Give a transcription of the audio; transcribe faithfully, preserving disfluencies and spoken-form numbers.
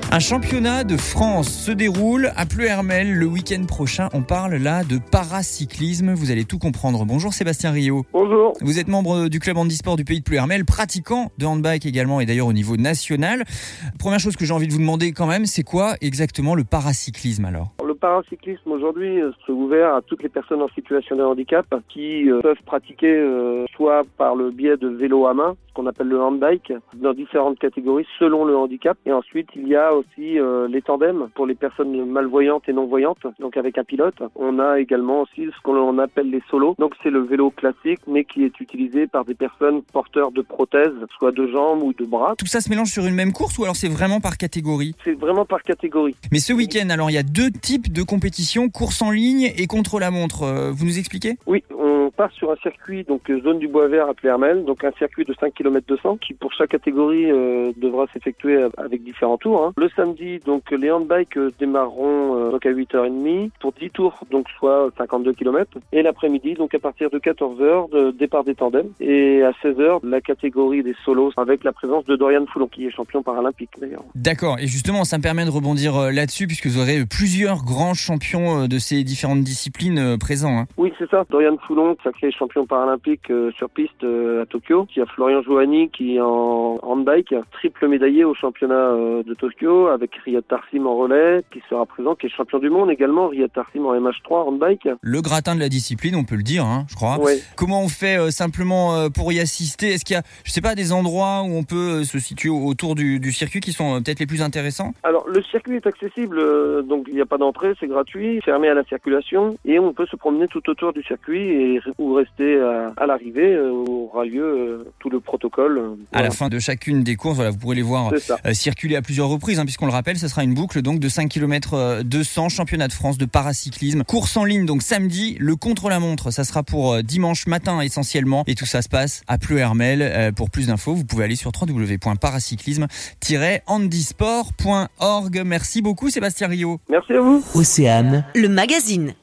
Un championnat de France se déroule à Pleuhermel le week-end prochain. On parle là de paracyclisme. Vous allez tout comprendre. Bonjour Sébastien Riot. Bonjour. Vous êtes membre du club handisport du pays de Pleuhermel, pratiquant de handbike également et d'ailleurs au niveau national. Première chose que j'ai envie de vous demander quand même, c'est quoi exactement le paracyclisme alors ? Le paracyclisme aujourd'hui euh, c'est ouvert à toutes les personnes en situation de handicap qui euh, peuvent pratiquer euh, soit par le biais de vélo à main, ce qu'on appelle le handbike, dans différentes catégories selon le handicap. Et ensuite il y a aussi euh, les tandems pour les personnes malvoyantes et non-voyantes, donc avec un pilote. On a également aussi ce qu'on appelle les solos, donc c'est le vélo classique mais qui est utilisé par des personnes porteurs de prothèses, soit de jambes ou de bras. Tout ça se mélange sur une même course ou alors c'est vraiment par catégorie ? C'est vraiment par catégorie. Mais ce week-end alors il y a deux types de compétition, course en ligne et contre-la-montre. Euh, vous nous expliquez ? Oui, on part sur un circuit, donc zone du Bois Vert à Pleuhermel, donc un circuit de cinq kilomètres deux cents qui pour chaque catégorie euh, devra s'effectuer avec différents tours. Hein. Le samedi, donc les handbikes euh, démarreront euh, donc à huit heures trente pour dix tours, donc soit cinquante-deux kilomètres. Et l'après-midi, donc à partir de quatorze heures, de départ des tandems. Et à seize heures, la catégorie des solos avec la présence de Dorian Foulon, qui est champion paralympique d'ailleurs. D'accord, et justement ça me permet de rebondir là-dessus puisque vous aurez plusieurs grands champions de ces différentes disciplines présents. Hein. Oui, c'est ça. Dorian Foulon, sacré champion paralympique euh, sur piste euh, à Tokyo. Il y a Florian Johanny qui est en handbike, triple médaillé au championnat euh, de Tokyo avec Riyad Tarsim en relais qui sera présent, qui est champion du monde également. Riyad Tarsim en M H trois handbike. Le gratin de la discipline, on peut le dire, hein, je crois. Ouais. Comment on fait euh, simplement euh, pour y assister ? Est-ce qu'il y a, je sais pas, des endroits où on peut euh, se situer autour du, du circuit qui sont euh, peut-être les plus intéressants ? Alors le circuit est accessible, euh, donc il n'y a pas d'entrée, c'est gratuit, fermé à la circulation et on peut se promener tout autour du circuit et ou rester à, à l'arrivée euh, où aura lieu euh, tout le protocole. Euh, à voilà. la fin de chacune des courses, voilà, vous pourrez les voir euh, circuler à plusieurs reprises, hein, puisqu'on le rappelle, ce sera une boucle donc de cinq kilomètres deux cents, championnat de France de paracyclisme, course en ligne donc samedi, le contre-la-montre, ça sera pour euh, dimanche matin essentiellement et tout ça se passe à Pleuhermel. Euh, pour plus d'infos, vous pouvez aller sur w w w point paracyclisme tiret handisport point org. Merci beaucoup Sébastien Riot. Merci à vous. Océane, le magazine.